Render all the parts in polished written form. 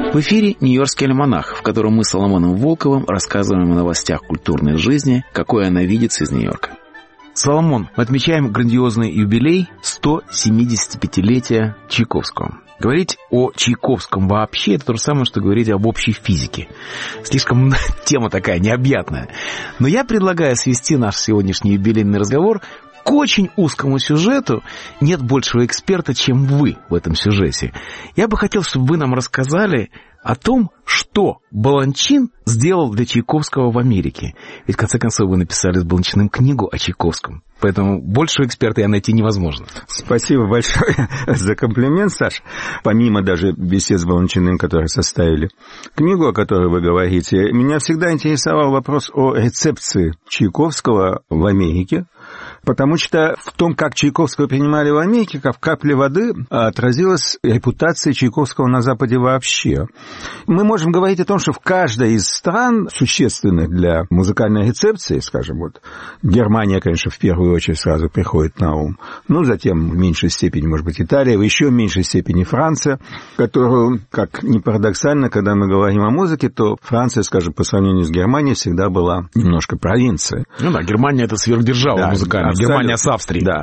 В эфире «Нью-Йоркский альманах», в котором мы с Соломоном Волковым рассказываем о новостях культурной жизни, какой она видится из Нью-Йорка. Соломон, мы отмечаем грандиозный юбилей 175-летия Чайковского. Говорить о Чайковском вообще — это то же самое, что говорить об общей физике. Слишком тема такая необъятная. Но я предлагаю свести наш сегодняшний юбилейный разговор к очень узкому сюжету. Нет большего эксперта, чем вы в этом сюжете. Я бы хотел, чтобы вы нам рассказали о том, что Баланчин сделал для Чайковского в Америке. Ведь, в конце концов, вы написали с Баланчиным книгу о Чайковском. Поэтому большего эксперта найти невозможно. Спасибо большое за комплимент, Саш. Помимо даже бесед с Баланчиным, которые составили книгу, о которой вы говорите, меня всегда интересовал вопрос о рецепции Чайковского в Америке. Потому что в том, как Чайковского принимали в Америке, как в капле воды отразилась репутация Чайковского на Западе вообще. Мы можем говорить о том, что в каждой из стран, существенных для музыкальной рецепции, скажем, вот Германия, конечно, в первую очередь сразу приходит на ум, ну, затем в меньшей степени, может быть, Италия, в еще меньшей степени Франция, которую, как ни парадоксально, когда мы говорим о музыке, то Франция, скажем, по сравнению с Германией, всегда была немножко провинцией. Ну да, Германия — это сверхдержава музыкальная. Германия с Австрией. Да.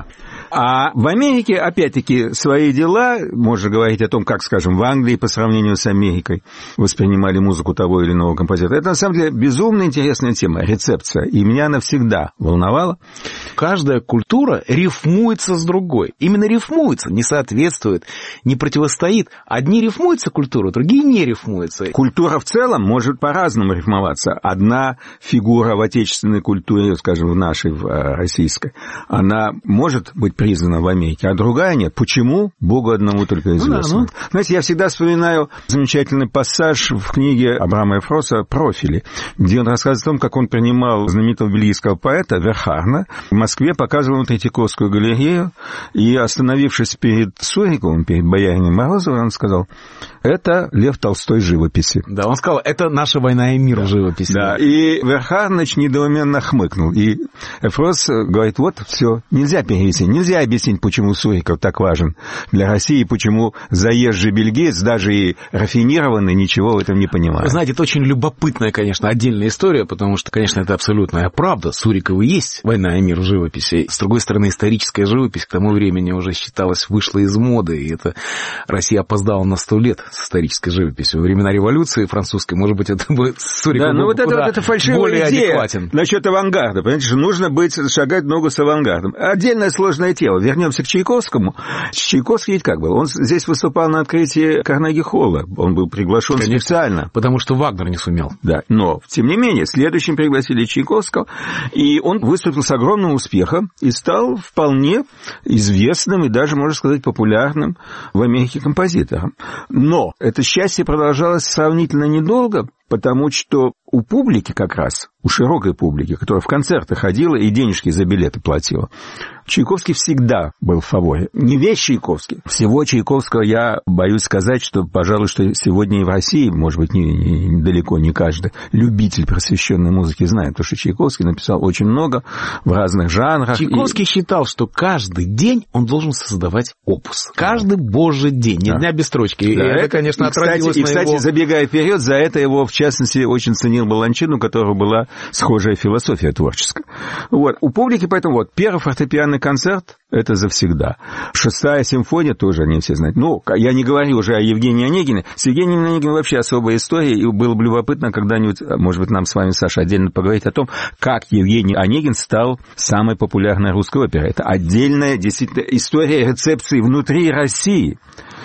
А в Америке, опять-таки, свои дела, можно говорить о том, как, скажем, в Англии по сравнению с Америкой воспринимали музыку того или иного композитора. Это, на самом деле, безумно интересная тема, рецепция. И меня она всегда волновала. Каждая культура рифмуется с другой. Именно рифмуется, не соответствует, не противостоит. Одни рифмуются культуру, другие не рифмуются. Культура в целом может по-разному рифмоваться. Одна фигура в отечественной культуре, скажем, в нашей, в российской, она может быть признана в Америке, а другая нет. Почему? Богу одному только известно. Знаете, я всегда вспоминаю замечательный пассаж в книге Абрама Эфроса «Профили», где он рассказывает о том, как он принимал знаменитого бельгийского поэта Верхарна. В Москве показывал Третьяковскую галерею, и, остановившись перед Суриковым, перед боярином Морозовым, он сказал: это Лев Толстой живописи. Да, он сказал, это наша «Война и мир» в живописи. Да, и Верхарныч недоуменно хмыкнул. И Эфрос говорит: вот, все, нельзя перевести, нельзя объяснить, почему Суриков так важен для России, почему заезжий бельгиец, даже и рафинированный, ничего в этом не понимает. Вы знаете, это очень любопытная, конечно, отдельная история, потому что, конечно, это абсолютная правда. Суриков и есть «Война и мир» в живописи. С другой стороны, историческая живопись к тому времени уже считалась, вышла из моды, и это Россия опоздала на 100 лет с исторической живописью. Во времена революции французской, может быть, это бы Суриков был вот это фальшивая более идея адекватен. Насчет авангарда. Понимаете, что нужно шагать ногу с авангардом. Отдельное сложное тело. Вернемся к Чайковскому. Чайковский ведь как был? Он здесь выступал на открытии Карнеги-холла. Он был приглашен специально. Потому что Вагнер не сумел. Да, но, тем не менее, следующим пригласили Чайковского, и он выступил с огромным успехом и стал вполне известным и даже, можно сказать, популярным в Америке композитором. Но это счастье продолжалось сравнительно недолго, потому что у публики как раз, у широкой публики, которая в концерты ходила и денежки за билеты платила, Чайковский всегда был в фаворе. Не весь Чайковский. Всего Чайковского я боюсь сказать, что, пожалуй, что сегодня и в России, может быть, далеко не каждый любитель просвещенной музыки знает, потому что Чайковский написал очень много в разных жанрах. Чайковский считал, что каждый день он должен создавать опус. Каждый божий день, ни дня без строчки. Да, это, конечно, отразилось на его... Кстати, забегая вперед, за это его, в частности, очень ценил Баланчин, у которого была схожая философия творческая. Вот. У публики, поэтому, вот, первый фортепианный концерт — это завсегда. 6-я симфония тоже они все знают. Ну, я не говорю уже о Евгении Онегине. С Евгением Онегиным вообще особая история, и было бы любопытно когда-нибудь, может быть, нам с вами, Саша, отдельно поговорить о том, как Евгений Онегин стал самой популярной русской оперой. Это отдельная, действительно, история рецепции внутри России.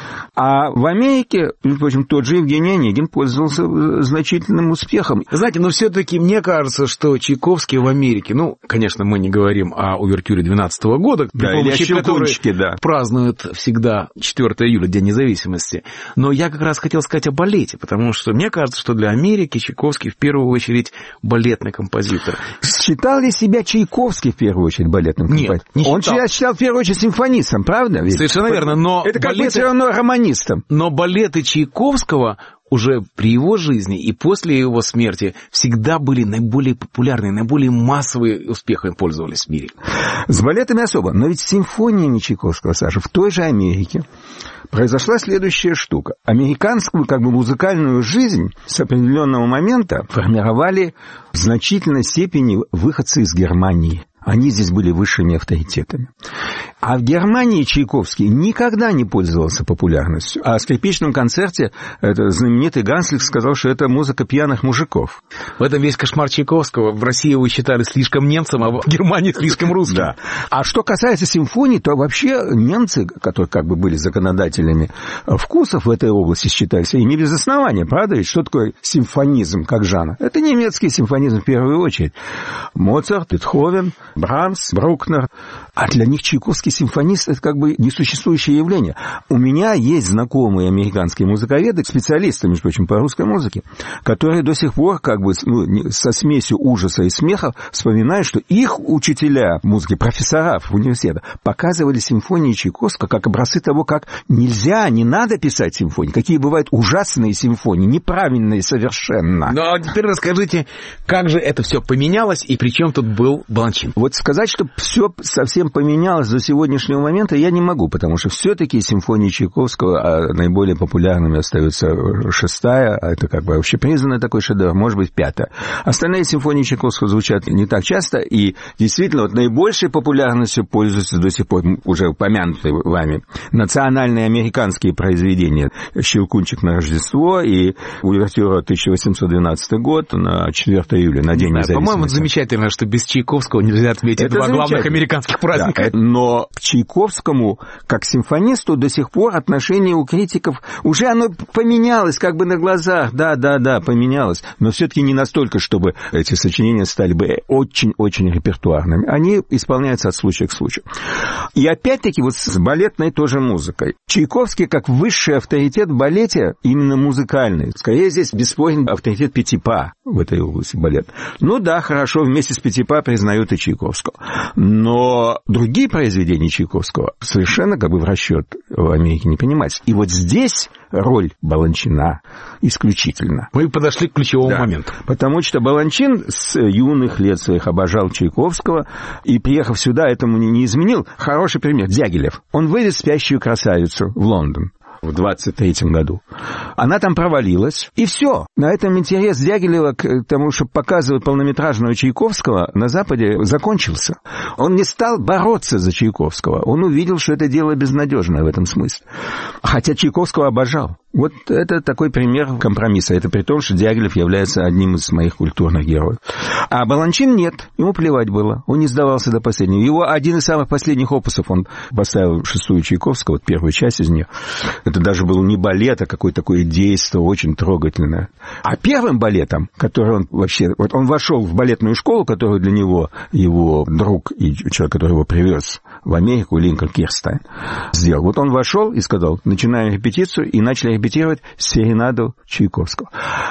А в Америке, между прочим, тот же Евгений Онегин пользовался значительным успехом. Знаете, но все-таки мне кажется, что Чайковский в Америке, ну, конечно, мы не говорим о увертюре 12 года, при помощи которой празднуют всегда 4 июля, День независимости. Но я как раз хотел сказать о балете, потому что мне кажется, что для Америки Чайковский в первую очередь балетный композитор. Считал ли себя Чайковский в первую очередь балетным композитором? Нет, не считал. Он себя считал в первую очередь симфонистом, правда? Ведь? Совершенно верно, но это как бы все равно романистом. Но балеты Чайковского уже при его жизни и после его смерти всегда были наиболее популярные, наиболее массовые успехами пользовались в мире. С балетами особо. Но ведь с симфониями Чайковского, Саша, в той же Америке произошла следующая штука. Американскую как бы музыкальную жизнь с определенного момента формировали в значительной степени выходцы из Германии. Они здесь были высшими авторитетами. А в Германии Чайковский никогда не пользовался популярностью. А о скрипичном концерте знаменитый Ганслик сказал, что это музыка пьяных мужиков. В этом весь кошмар Чайковского. В России его считали слишком немцем, а в Германии слишком русским. Да. А что касается симфоний, то вообще немцы, которые как бы были законодателями вкусов в этой области, считались, и не без основания, правда? Ведь что такое симфонизм как жанр? Это немецкий симфонизм в первую очередь. Моцарт, Бетховен, Брамс, Брукнер. А для них Чайковский симфонист – это как бы несуществующее явление. У меня есть знакомые американские музыковеды, специалисты, между прочим, по русской музыке, которые до сих пор как бы со смесью ужаса и смеха вспоминают, что их учителя музыки, профессора в университетах, показывали симфонии Чайковского как образцы того, как нельзя, не надо писать симфонии, какие бывают ужасные симфонии, неправильные совершенно. Ну, а теперь расскажите, как же это все поменялось и при чем тут был Баланчин? Вот сказать, что все совсем поменялось до сегодняшнего момента, я не могу, потому что все-таки симфонии Чайковского наиболее популярными остаются 6-я, а это как бы общепризнанный такой шедевр, может быть, 5-я. Остальные симфонии Чайковского звучат не так часто, и действительно вот наибольшей популярностью пользуются до сих пор уже упомянутые вами национальные американские произведения «Щелкунчик на Рождество» и увертюра 1812 год на 4 июля, на День независимости. По-моему, замечательно, что без Чайковского нельзя отметить два главных американских праздника. Да, но к Чайковскому, как симфонисту, до сих пор отношение у критиков уже оно поменялось как бы на глазах. Да, поменялось. Но все-таки не настолько, чтобы эти сочинения стали бы очень-очень репертуарными. Они исполняются от случая к случаю. И опять-таки вот с балетной тоже музыкой. Чайковский, как высший авторитет в балете, именно музыкальный. Скорее здесь бесспорен авторитет Петипа в этой области балета. Ну да, хорошо, вместе с Петипа признают и Чайковского. Но другие произведения Чайковского совершенно как бы в расчет в Америке не принимаются. И вот здесь роль Баланчина исключительна. Вы подошли к ключевому моменту. Потому что Баланчин с юных лет своих обожал Чайковского, и, приехав сюда, этому не изменил. Хороший пример. Дягилев. Он вывез «Спящую красавицу» в Лондон в 23-м году. Она там провалилась, и все. На этом интерес Дягилева к тому, чтобы показывать полнометражного Чайковского, на Западе закончился. Он не стал бороться за Чайковского. Он увидел, что это дело безнадежное в этом смысле. Хотя Чайковского обожал. Вот это такой пример компромисса. Это при том, что Дягилев является одним из моих культурных героев. А Баланчин нет. Ему плевать было. Он не сдавался до последнего. Его один из самых последних опусов, он поставил 6-ю Чайковского, вот первую часть из нее. Это даже был не балет, а какое-то такое действо очень трогательное. А первым балетом, который он вообще... Вот он вошел в балетную школу, которую для него его друг и человек, который его привез в Америку, Линкольн Кирстайн, сделал. Вот он вошел и сказал, начинаем репетицию, и начали репетировать серенаду Чайковского.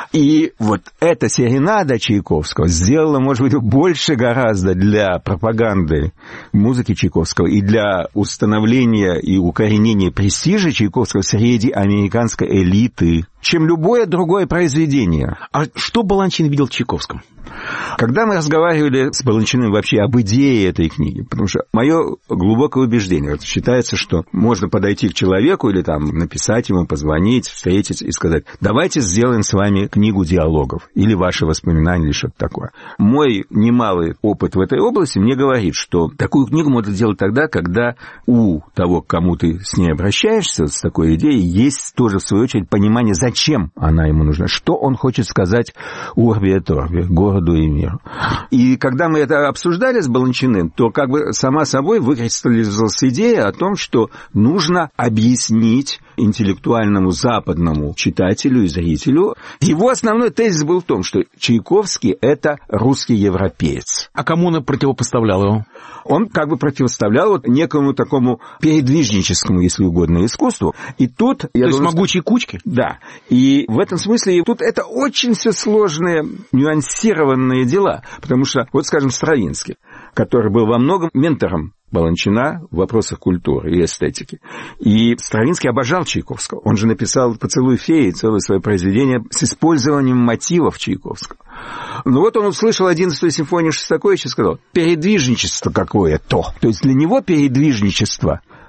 И вот эта серенада Чайковского сделала, может быть, больше гораздо для пропаганды музыки Чайковского и для установления и укоренения престижа Чайковского среди американской элиты, чем любое другое произведение. А что Баланчин видел в Чайковском? Когда мы разговаривали с Баланчиным вообще об идее этой книги, потому что мое глубокое убеждение, вот считается, что можно подойти к человеку или там написать ему, позвонить, встретить и сказать, давайте сделаем с вами книгу диалогов или ваши воспоминания или что-то такое. Мой немалый опыт в этой области мне говорит, что такую книгу можно делать тогда, когда у того, к кому ты с ней обращаешься, с такой идеей, есть тоже, в свою очередь, понимание, зачем она ему нужна, что он хочет сказать Урби et Orbi, городу и миру. И когда мы это обсуждали с Баланчиным, то как бы сама собой выкристаллизовалась идея о том, что нужно объяснить интеллектуальному западному читателю и зрителю. Его основной тезис был в том, что Чайковский – это русский европеец. А кому он противопоставлял его? Он как бы противоставлял вот некому такому передвижническому, если угодно, искусству. И тут... То есть могучие кучки? Да. И в этом смысле тут это очень все сложные, нюансированные дела. Потому что, вот, скажем, Стравинский, который был во многом ментором Баланчина в вопросах культуры и эстетики. И Стравинский обожал Чайковского. Он же написал «Поцелуй феи», целое свое произведение с использованием мотивов Чайковского. Но вот он услышал 11-ю симфонию Шостаковича и сказал, передвижничество какое-то. То есть для него передвижничество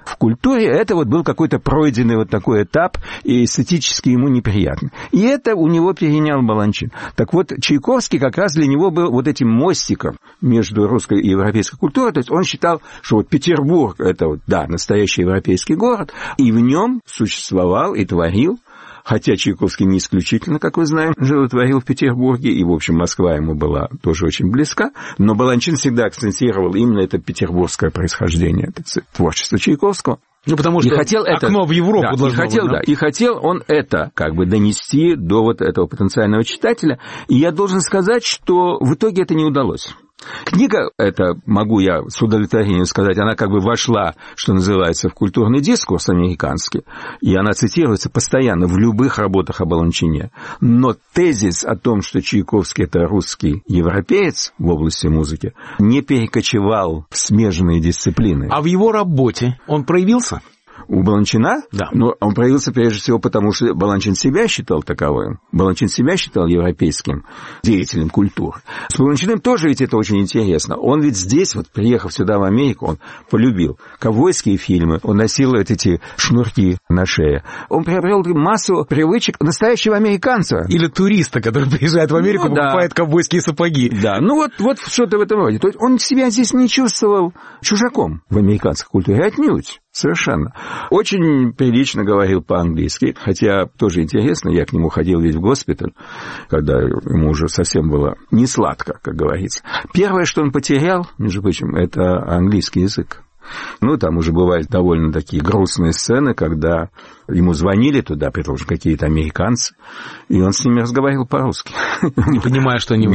в культуре, это вот был какой-то пройденный вот такой этап, и эстетически ему неприятно. И это у него перенял Баланчин. Так вот, Чайковский как раз для него был вот этим мостиком между русской и европейской культурой. То есть он считал, что вот Петербург — это вот, да, настоящий европейский город, и в нем существовал и творил, хотя Чайковский не исключительно, как вы знаете, жил и творил в Петербурге, и, в общем, Москва ему была тоже очень близка, но Баланчин всегда акцентировал именно это петербургское происхождение, это творчество Чайковского. Ну, потому что окно в Европу должно быть. И хотел он это как бы донести до вот этого потенциального читателя, и я должен сказать, что в итоге это не удалось. Книга, это могу я с удовлетворением сказать, она как бы вошла, что называется, в культурный дискурс американский, и она цитируется постоянно в любых работах о Баланчине. Но тезис о том, что Чайковский — это русский европеец в области музыки, не перекочевал в смежные дисциплины. А в его работе он проявился? У Баланчина? Да. Но он проявился прежде всего потому, что Баланчин себя считал таковым. Баланчин себя считал европейским деятелем культуры. С Баланчиным тоже ведь это очень интересно. Он ведь здесь, вот приехав сюда в Америку, он полюбил ковбойские фильмы, он носил эти шнурки на шее. Он приобрел массу привычек настоящего американца. Или туриста, который приезжает в Америку, покупает ковбойские сапоги. Да, ну вот что-то в этом роде. То есть он себя здесь не чувствовал чужаком в американской культуре, отнюдь. Совершенно. Очень прилично говорил по-английски, хотя тоже интересно, я к нему ходил ведь в госпиталь, когда ему уже совсем было не сладко, как говорится. Первое, что он потерял, между прочим, это английский язык. Ну, там уже бывают довольно такие грустные сцены, когда ему звонили туда, при том, что какие-то американцы, и он с ними разговаривал по-русски. Не понимая, что они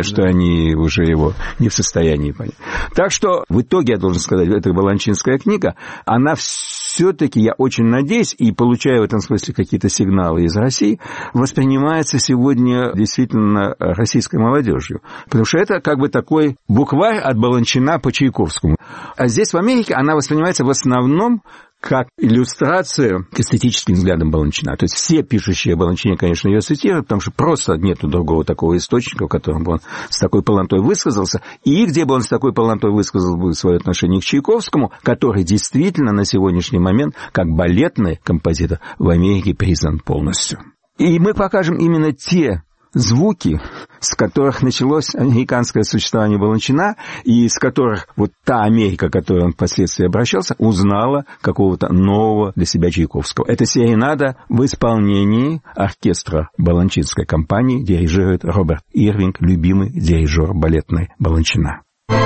они уже его не в состоянии понять. Так что, в итоге, я должен сказать, эта баланчинская книга, она все-таки, я очень надеюсь, и получаю в этом смысле какие-то сигналы из России, воспринимается сегодня действительно российской молодежью. Потому что это как бы такой букварь от Баланчина по Чайковскому. А здесь, в Америке, она воспринимается в основном как иллюстрация к эстетическим взглядам Баланчина. То есть все пишущие о Баланчине, конечно, ее цитируют, потому что просто нету другого такого источника, в котором бы он с такой полнотой высказался, и где бы он с такой полнотой высказал бы свое отношение к Чайковскому, который действительно на сегодняшний момент, как балетный композитор, в Америке признан полностью. И мы покажем именно те звуки, с которых началось американское существование Баланчина, и из которых вот та Америка, к которой он впоследствии обращался, узнала какого-то нового для себя Чайковского. Это серенада в исполнении оркестра Баланчинской компании, дирижирует Роберт Ирвинг, любимый дирижер балетной Баланчина.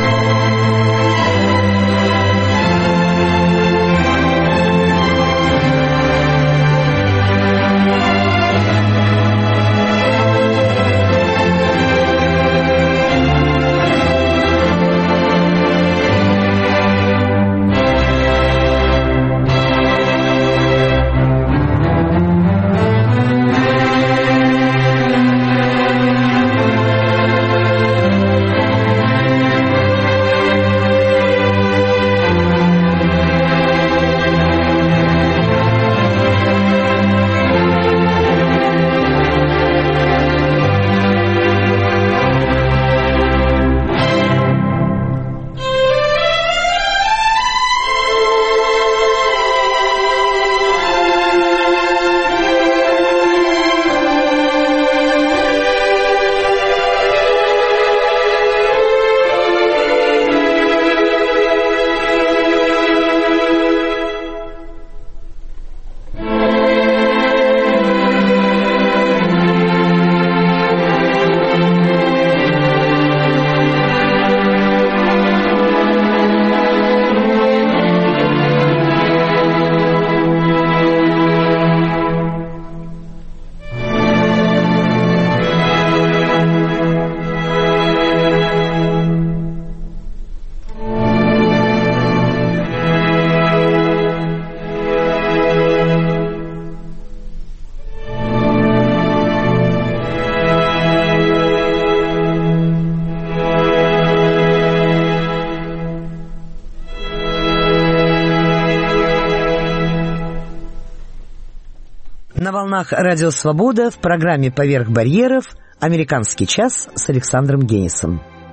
На волнах Радио Свобода в программе «Поверх барьеров» «Американский час» с Александром Генисом.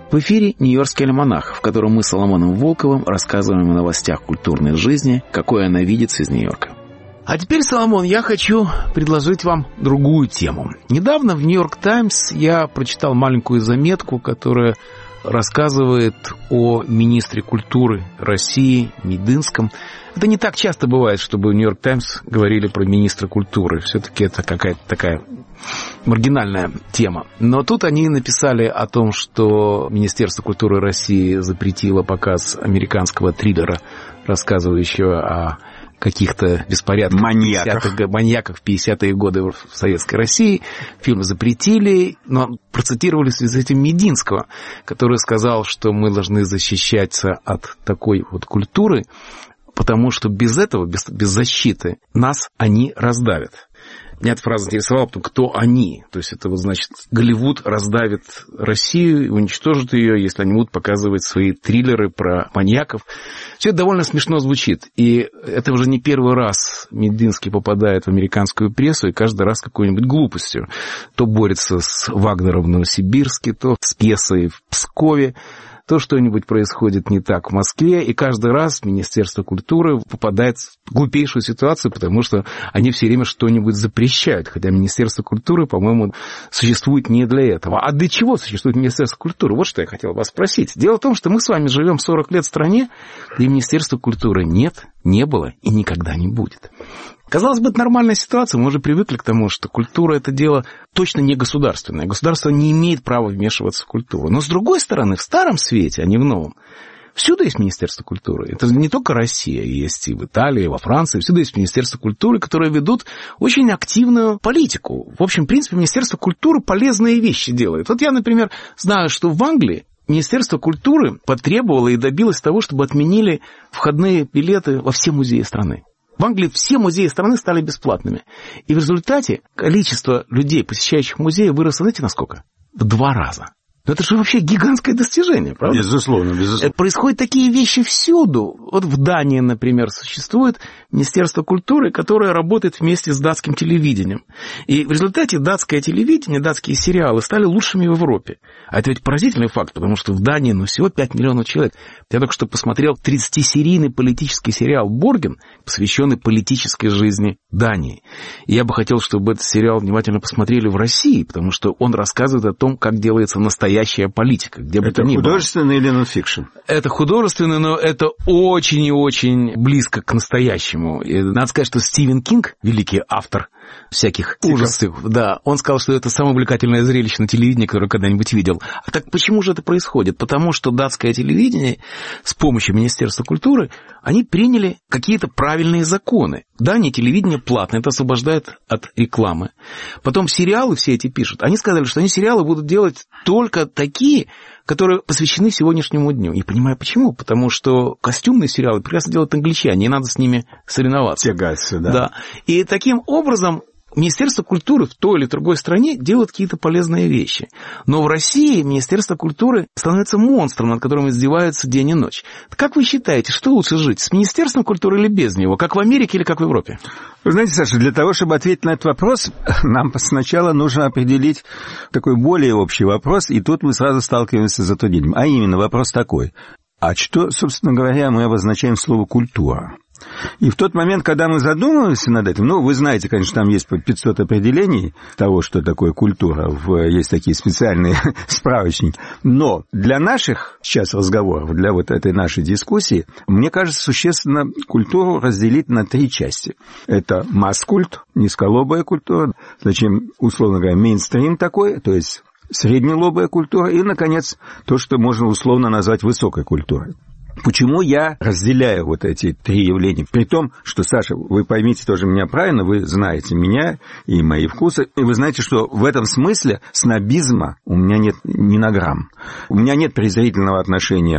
В эфире «Нью-Йоркский альманах», в котором мы с Соломоном Волковым рассказываем о новостях культурной жизни, какой она видится из Нью-Йорка. А теперь, Соломон, я хочу предложить вам другую тему. Недавно в «Нью-Йорк Таймс» я прочитал маленькую заметку, которая рассказывает о министре культуры России Мединском. Это не так часто бывает, чтобы в «Нью-Йорк Таймс» говорили про министра культуры. Все-таки это какая-то такая маргинальная тема. Но тут они написали о том, что Министерство культуры России запретило показ американского триллера, рассказывающего о каких-то беспорядках, маньяках в 50-е годы в Советской России. Фильм запретили, но процитировали в связи с этим Мединского, который сказал, что мы должны защищаться от такой вот культуры, потому что без этого, без защиты, нас они раздавят. Меня эта фраза интересовала, кто они. То есть это, вот, значит, Голливуд раздавит Россию и уничтожит ее, если они будут показывать свои триллеры про маньяков. Все это довольно смешно звучит. И это уже не первый раз Мединский попадает в американскую прессу, и каждый раз какой-нибудь глупостью. То борется с Вагнером в Новосибирске, то с пьесой в Пскове. То что-нибудь происходит не так в Москве, и каждый раз Министерство культуры попадает в глупейшую ситуацию, потому что они все время что-нибудь запрещают, хотя Министерство культуры, по-моему, существует не для этого. А для чего существует Министерство культуры? Вот что я хотел вас спросить. Дело в том, что мы с вами живем 40 лет в стране, где Министерства культуры нет, не было и никогда не будет. Казалось бы, это нормальная ситуация, мы уже привыкли к тому, что культура – это дело точно не государственное. Государство не имеет права вмешиваться в культуру. Но, с другой стороны, в старом свете, а не в новом, всюду есть Министерство культуры. Это не только Россия, есть и в Италии, и во Франции. Всюду есть Министерство культуры, которые ведут очень активную политику. В общем, в принципе, Министерство культуры полезные вещи делает. Вот я, например, знаю, что в Англии Министерство культуры потребовало и добилось того, чтобы отменили входные билеты во все музеи страны. В Англии все музеи страны стали бесплатными. И в результате количество людей, посещающих музеи, выросло, знаете, на сколько? В 2 раза. Но это же вообще гигантское достижение, правда? Безусловно, безусловно. Происходят такие вещи всюду. Вот в Дании, например, существует Министерство культуры, которое работает вместе с датским телевидением. И в результате датское телевидение, датские сериалы стали лучшими в Европе. А это ведь поразительный факт, потому что в Дании всего 5 миллионов человек. Я только что посмотрел 30-серийный политический сериал «Борген», посвященный политической жизни Дании. И я бы хотел, чтобы этот сериал внимательно посмотрели в России, потому что он рассказывает о том, как делается настоящая политика, где бы то ни было. Это художественный или нонфикшн? Это художественный, но это очень и очень близко к настоящему. И надо сказать, что Стивен Кинг, великий автор всяких ужасов, да, он сказал, что это самое увлекательное зрелище на телевидении, которое когда-нибудь видел. А так почему же это происходит? Потому что датское телевидение с помощью Министерства культуры, они приняли какие-то правильные законы. В Дании телевидение платное, это освобождает от рекламы. Потом сериалы все эти пишут. Они сказали, что они сериалы будут делать только такие, которые посвящены сегодняшнему дню. Не понимаю, почему. Потому что костюмные сериалы прекрасно делают англичане, не надо с ними соревноваться. Тягаться, да. Да. И таким образом Министерство культуры в той или другой стране делает какие-то полезные вещи. Но в России Министерство культуры становится монстром, над которым издеваются день и ночь. Как вы считаете, что лучше жить, с Министерством культуры или без него? Как в Америке или как в Европе? Вы знаете, Саша, для того, чтобы ответить на этот вопрос, нам сначала нужно определить такой более общий вопрос, и тут мы сразу сталкиваемся с затруднением. А именно, вопрос такой. А что, собственно говоря, мы обозначаем слово «культура»? И в тот момент, когда мы задумываемся над этим, вы знаете, конечно, там есть 500 определений того, что такое культура, есть такие специальные справочники, но для наших сейчас разговоров, для вот этой нашей дискуссии, мне кажется, существенно культуру разделить на 3 части. Это масс-культ, низколобая культура, зачем, условно говоря, мейнстрим такой, то есть среднелобая культура, и, наконец, то, что можно условно назвать высокой культурой. Почему я разделяю вот эти 3 явления? При том, что, Саша, вы поймите тоже меня правильно, вы знаете меня и мои вкусы, и вы знаете, что в этом смысле снобизма у меня нет ни на грамм. У меня нет презрительного отношения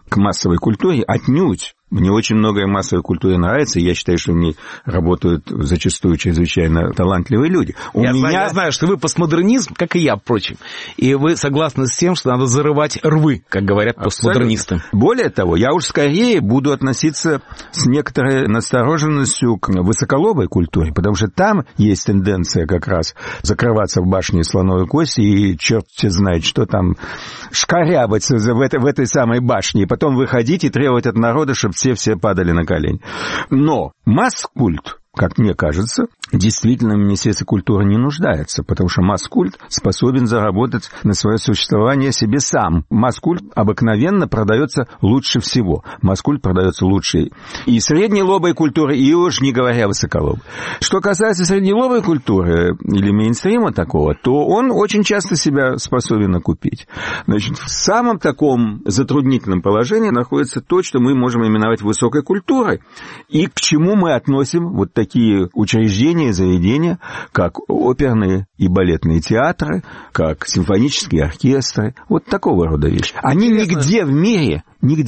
к массовой культуре отнюдь. Мне очень многое в массовой культуре нравится, и я считаю, что в ней работают зачастую чрезвычайно талантливые люди. Я знаю, что вы постмодернизм, как и я, впрочем, и вы согласны с тем, что надо зарывать рвы, как говорят постмодернисты. Абсолютно. Более того, я уж скорее буду относиться с некоторой настороженностью к высоколобой культуре, потому что там есть тенденция как раз закрываться в башне слоновой кости и черт знает, что там шкарябать в этой самой башне, и потом выходить и требовать от народа, чтобы все падали на колени. Но масс-культ, как мне кажется, действительно в Министерстве культуры не нуждается, потому что масс-культ способен заработать на свое существование себе сам. Масс-культ обыкновенно продается лучше всего. Масс-культ продается лучше и среднелобой культуры, и уж не говоря высоколобой. Что касается среднелобой культуры или мейнстрима такого, то он очень часто себя способен окупить. Значит, в самом таком затруднительном положении находится то, что мы можем именовать высокой культурой, и к чему мы относим вот такие учреждения, заведения, как оперные и балетные театры, как симфонические оркестры, вот такого рода вещи. Они нигде в мире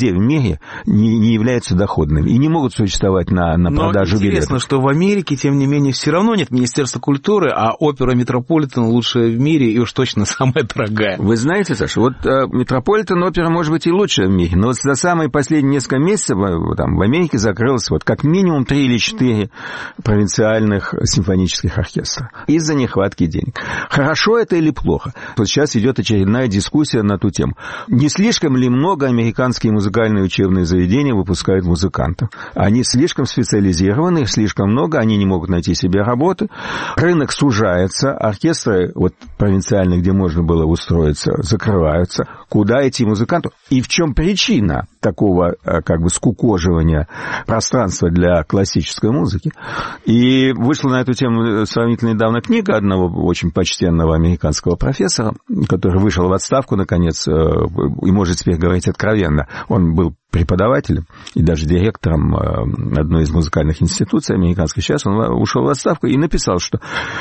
не являются доходными и не могут существовать на продажу билетов. Интересно, что в Америке, тем не менее, все равно нет Министерства культуры, а опера Метрополитен лучшая в мире и уж точно самая дорогая. Вы знаете, Саша, вот Метрополитен опера может быть и лучшая в мире, но вот за самые последние несколько месяцев там, в Америке закрылось вот как минимум 3 или 4 провинциальных симфонических оркестра из-за нехватки денег. Хорошо это или плохо? Вот сейчас идет очередная дискуссия на эту тему. Не слишком ли много американские музыкальные учебные заведения выпускают музыкантов? Они слишком специализированы, их слишком много, они не могут найти себе работы. Рынок сужается, оркестры вот провинциальные, где можно было устроиться, закрываются. Куда идти музыканту? И в чем причина такого как бы скукоживания пространства для классической музыки? И вышла на эту тему сравнительно недавно книга одного очень почтенного американского профессора, который вышел в отставку, наконец, и может теперь говорить откровенно. Он был преподавателем и даже директором одной из музыкальных институций американских. Сейчас он ушел в отставку и написал, что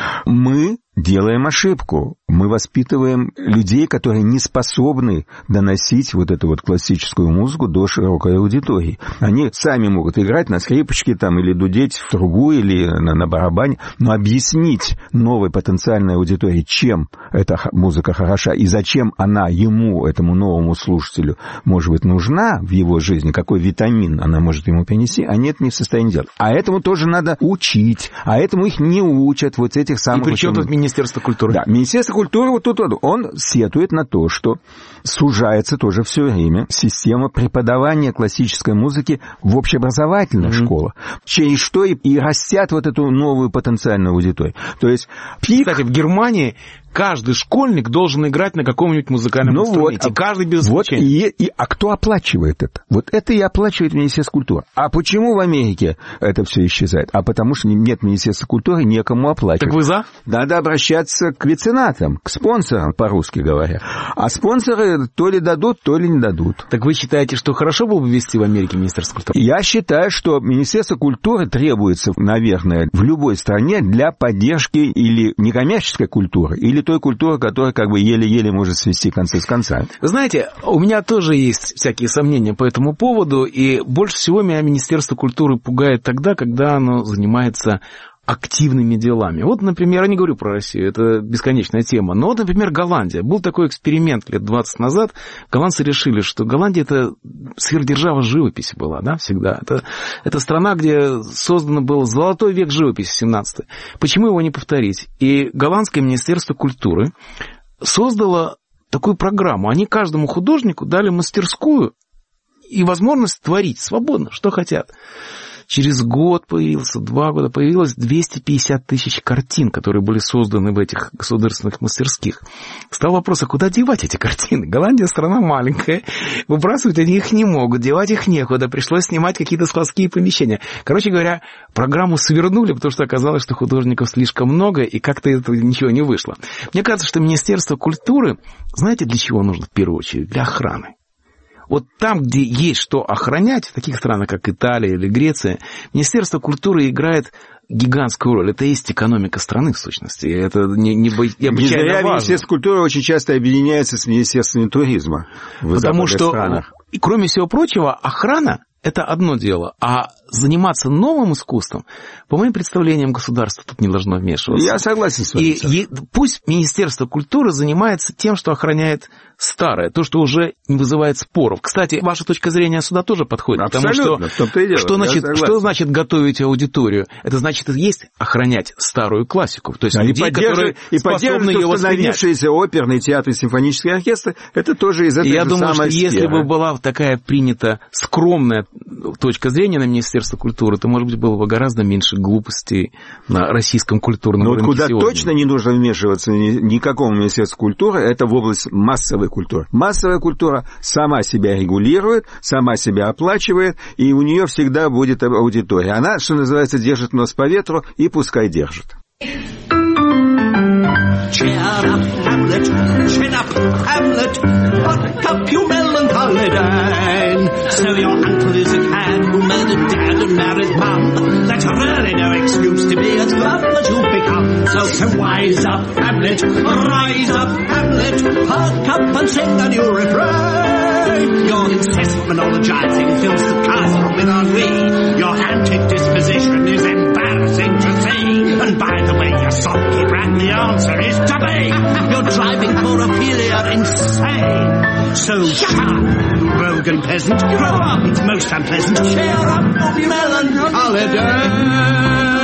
мы делаем ошибку. Мы воспитываем людей, которые не способны доносить вот эту вот классическую музыку до широкой аудитории. Они сами могут играть на скрипочке там, или дудеть в трубу, или на барабане, но объяснить новой потенциальной аудитории, чем эта музыка хороша и зачем она ему, этому новому слушателю, может быть, нужна в его жизни, какой витамин она может ему принести, они это не в состоянии делать. А этому тоже надо учить, а этому их не учат, вот этих самых... И при чем тут Министерство культуры? Да, Министерство культуры вот тут он сетует на то, что сужается тоже все время система преподавания классической музыки в общеобразовательных школах, через что и растят вот эту новую потенциальную аудиторию. То есть пик... Кстати, в Германии каждый школьник должен играть на каком-нибудь музыкальном инструменте. Вот, каждый без исключения. А кто оплачивает это? Вот это и оплачивает Министерство культуры. А почему в Америке это все исчезает? А потому что нет Министерства культуры, некому оплачивать. Так вы за? Надо обращаться к меценатам, к спонсорам, по-русски говоря. А спонсоры то ли дадут, то ли не дадут. Так вы считаете, что хорошо было бы ввести в Америке Министерство культуры? Я считаю, что Министерство культуры требуется, наверное, в любой стране для поддержки или некоммерческой культуры, или той культуры, которая как бы еле-еле может свести концы с концами. Вы знаете, у меня тоже есть всякие сомнения по этому поводу, и больше всего меня Министерство культуры пугает тогда, когда оно занимается активными делами. Вот, например, я не говорю про Россию, это бесконечная тема, но вот, например, Голландия. Был такой эксперимент лет 20 назад. Голландцы решили, что Голландия — это сверхдержава живописи была, да, всегда. Это страна, где создан был золотой век живописи, 17-й. Почему его не повторить? И голландское министерство культуры создало такую программу. Они каждому художнику дали мастерскую и возможность творить свободно, что хотят. Через год появился, 2 года появилось 250 тысяч картин, которые были созданы в этих государственных мастерских. Стал вопрос, а куда девать эти картины? Голландия страна маленькая, выбрасывать они их не могут, девать их некуда, пришлось снимать какие-то складские помещения. Короче говоря, программу свернули, потому что оказалось, что художников слишком много, и как-то это ничего не вышло. Мне кажется, что Министерство культуры, знаете, для чего нужно в первую очередь? Для охраны. Вот там, где есть что охранять, в таких странах, как Италия или Греция, Министерство культуры играет гигантскую роль. Это и есть экономика страны, в сущности. Это необычайно важно. Министерство культуры очень часто объединяется с Министерством туризма в Потому что, странах. кроме всего прочего, охрана – это одно дело, а заниматься новым искусством, по моим представлениям, государство тут не должно вмешиваться. Я согласен с вами. И пусть Министерство культуры занимается тем, что охраняет старое, то, что уже не вызывает споров. Кстати, ваша точка зрения сюда тоже подходит. Абсолютно, потому что значит готовить аудиторию? Это значит есть охранять старую классику. То есть людей, которые способны ее воспринять. Установившиеся оперный театр и симфонический оркестр, это тоже из этой же самой сферы. Я думаю, что если бы была такая принята скромная точка зрения на Министерство культуры, то, может быть, было бы гораздо меньше глупостей на российском культурном рынке куда сегодня. Точно не нужно вмешиваться никакому Министерству культуры, это в область массовой культуры. Массовая культура сама себя регулирует, сама себя оплачивает, и у нее всегда будет аудитория. Она, что называется, держит нос по ветру, и пускай держит. Cheer up, Hamlet, chin up, Hamlet, buck up, you melancholy Dane. So your uncle is a cad who murdered dad and married mum. That's really no excuse to be as glum as you've become. So wise up, Hamlet, rise up, Hamlet, perk up and sing a new refrain. Your incessant monologizing fills the castle with ennui. Your antic disposition is embarrassing to see. And by the way, your sulky brat, the answer is to be. You're driving poor Ophelia insane. So shut up, rogue and peasant. Grow up, it's most unpleasant. Cheer up, melancholy day.